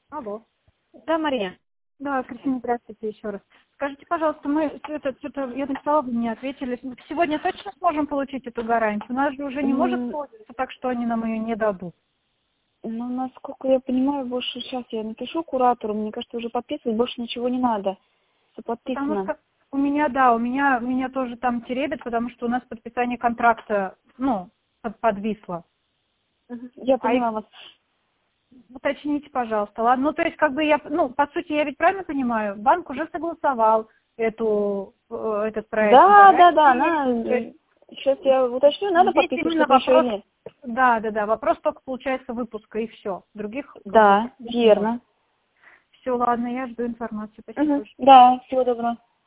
Алло. Да, Мария. Да, Кристина, здравствуйте еще раз. Скажите, пожалуйста, мы что-то я написала, вы мне ответили. Сегодня точно сможем получить эту гарантию? У нас же уже не может сложиться так, что они нам ее не дадут. Ну, насколько я понимаю, больше сейчас я напишу куратору, мне кажется, уже подписывать больше ничего не надо. Все Потому подписано. что у меня тоже там теребит, потому что у нас подписание контракта, подвисло. Я А их поняла вас. уточните, пожалуйста. Ладно, ну то есть как бы по сути, я ведь правильно понимаю, банк уже согласовал этот проект Да, да, да, гарантии. сейчас я уточню, надо Здесь подписывать именно что-то еще или вопрос, нет. да, вопрос только получается выпуска и все. Других как бы Да, не может. верно. Все, ладно, я жду информацию. Спасибо большое. Да, всего доброго.